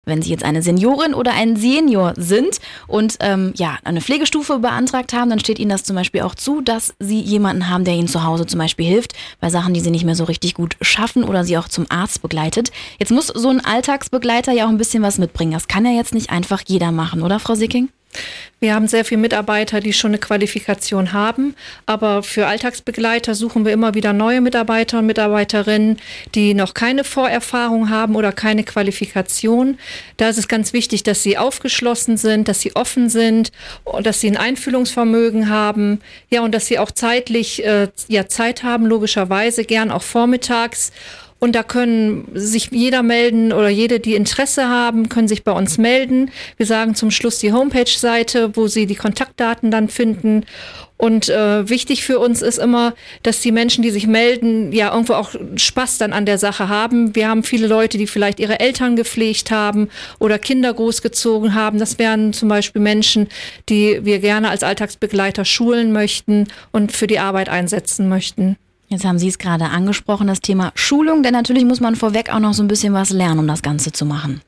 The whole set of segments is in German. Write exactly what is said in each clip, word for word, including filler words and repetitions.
Wenn Sie jetzt eine Seniorin oder ein Senior sind und ähm, ja, eine Pflegestufe beantragt haben, dann steht Ihnen das zum Beispiel auch zu, dass Sie jemanden haben, der Ihnen zu Hause zum Beispiel hilft, bei Sachen, die Sie nicht mehr so richtig gut schaffen oder Sie auch zum Arzt begleitet. Jetzt muss so ein Alltagsbegleiter ja auch ein bisschen was mitbringen. Das kann ja jetzt nicht einfach jeder machen, oder Frau Sicking? Wir haben sehr viele Mitarbeiter, die schon eine Qualifikation haben, aber für Alltagsbegleiter suchen wir immer wieder neue Mitarbeiter und Mitarbeiterinnen, die noch keine Vorerfahrung haben oder keine Qualifikation. Da ist es ganz wichtig, dass sie aufgeschlossen sind, dass sie offen sind und dass sie ein Einfühlungsvermögen haben, ja, und dass sie auch zeitlich äh, ja, Zeit haben, logischerweise, gern auch vormittags. Und da können sich jeder melden oder jede, die Interesse haben, können sich bei uns melden. Wir sagen zum Schluss die Homepage-Seite, wo sie die Kontaktdaten dann finden. Und äh, wichtig für uns ist immer, dass die Menschen, die sich melden, ja irgendwo auch Spaß dann an der Sache haben. Wir haben viele Leute, die vielleicht ihre Eltern gepflegt haben oder Kinder großgezogen haben. Das wären zum Beispiel Menschen, die wir gerne als Alltagsbegleiter schulen möchten und für die Arbeit einsetzen möchten. Jetzt haben Sie es gerade angesprochen, das Thema Schulung, denn natürlich muss man vorweg auch noch so ein bisschen was lernen, um das Ganze zu machen.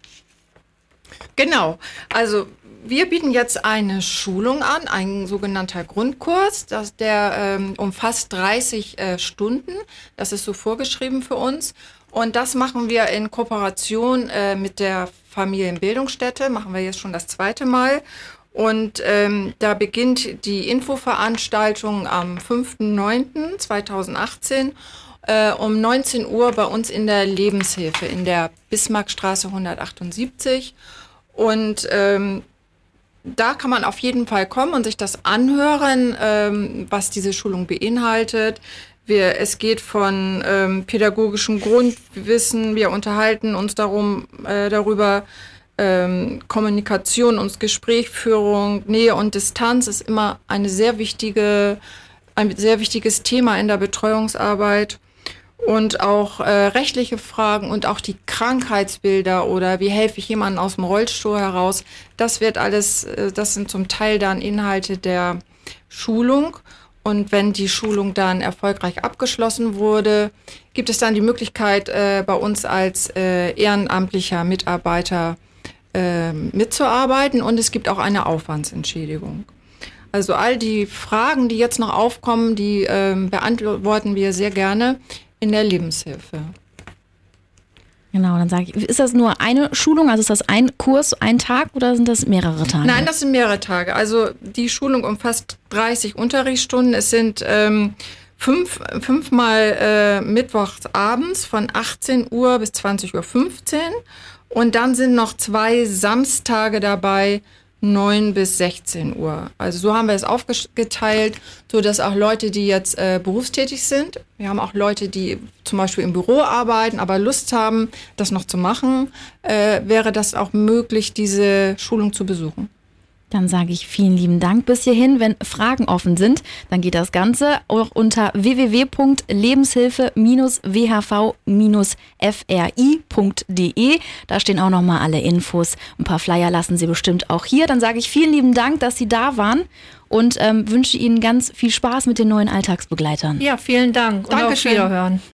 Genau, also wir bieten jetzt eine Schulung an, ein sogenannter Grundkurs, das, der ähm, umfasst dreißig äh, Stunden, das ist so vorgeschrieben für uns. Und das machen wir in Kooperation äh, mit der Familienbildungsstätte, machen wir jetzt schon das zweite Mal. Und ähm, da beginnt die Infoveranstaltung am fünften neunten zweitausendachtzehn äh, um neunzehn Uhr bei uns in der Lebenshilfe in der Bismarckstraße hundertachtundsiebzig. Und ähm, da kann man auf jeden Fall kommen und sich das anhören, ähm, was diese Schulung beinhaltet. Wir, es geht von ähm, pädagogischem Grundwissen, wir unterhalten uns darum, äh, darüber, Ähm, Kommunikation und Gesprächsführung, Nähe und Distanz ist immer eine sehr wichtige, ein sehr wichtiges Thema in der Betreuungsarbeit. Und auch äh, rechtliche Fragen und auch die Krankheitsbilder oder wie helfe ich jemandem aus dem Rollstuhl heraus, das wird alles, äh, das sind zum Teil dann Inhalte der Schulung. Und wenn die Schulung dann erfolgreich abgeschlossen wurde, gibt es dann die Möglichkeit, äh, bei uns als äh, ehrenamtlicher Mitarbeiter mitzuarbeiten, und es gibt auch eine Aufwandsentschädigung. Also all die Fragen, die jetzt noch aufkommen, die ähm, beantworten wir sehr gerne in der Lebenshilfe. Genau, dann sage ich, ist das nur eine Schulung, also ist das ein Kurs, ein Tag oder sind das mehrere Tage? Nein, das sind mehrere Tage. Also die Schulung umfasst dreißig Unterrichtsstunden. Es sind ähm, fünf, fünfmal äh, mittwochs abends von achtzehn Uhr bis zwanzig Uhr fünfzehn. Und dann sind noch zwei Samstage dabei, neun bis sechzehn Uhr. Also so haben wir es aufgeteilt, so dass auch Leute, die jetzt äh, berufstätig sind, wir haben auch Leute, die zum Beispiel im Büro arbeiten, aber Lust haben, das noch zu machen, äh, wäre das auch möglich, diese Schulung zu besuchen. Dann sage ich vielen lieben Dank bis hierhin. Wenn Fragen offen sind, dann geht das Ganze auch unter w w w punkt lebenshilfe Bindestrich w h v Bindestrich f r i punkt d e. Da stehen auch nochmal alle Infos. Ein paar Flyer lassen Sie bestimmt auch hier. Dann sage ich vielen lieben Dank, dass Sie da waren und ähm, wünsche Ihnen ganz viel Spaß mit den neuen Alltagsbegleitern. Ja, vielen Dank und Dankeschön. auf Wiederhören.